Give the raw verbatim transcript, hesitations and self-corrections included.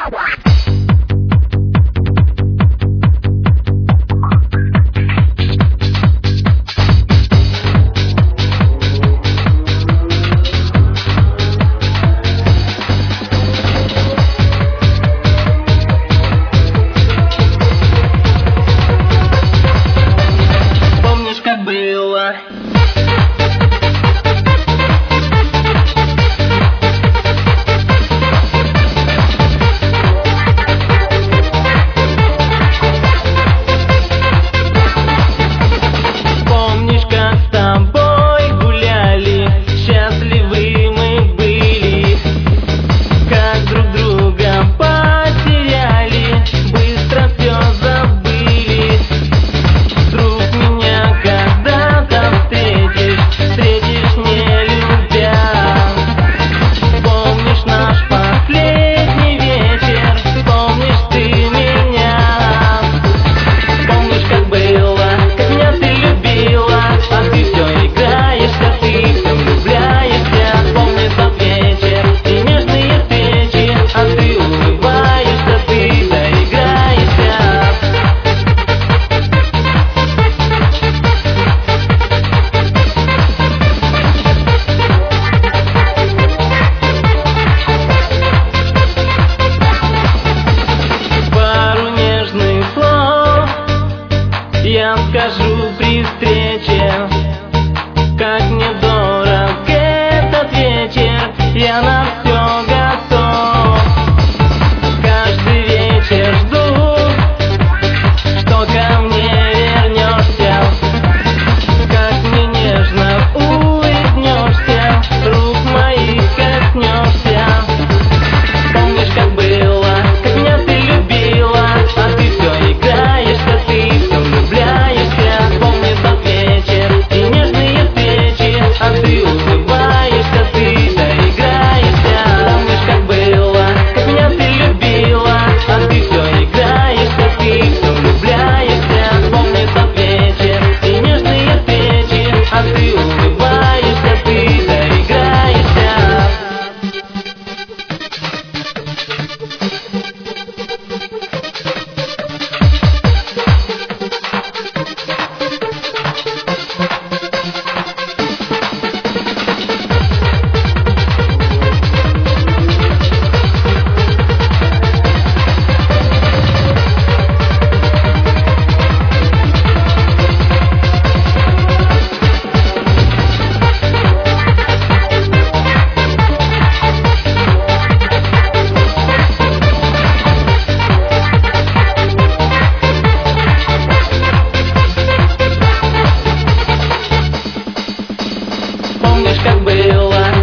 Я скажу при встрече, как мне дорог этот вечер. Я на все готов. Каждый вечер жду, что ко мне вернешься. Как мне нежно улыбнешься, рук моих коснешься. Помнишь, как было, как меня ты любила, а ты все играешься, ты все влюбляешься. Помни тот вечер и нежные встречи, а ты улыбаешься, ты доиграешься. Помнишь, как было, как меня ты любила, а ты все играешься, ты все влюбляешься. Помни тот вечер и нежные встречи, а ты улыбаешься, ты доиграешься. Помнишь, как было,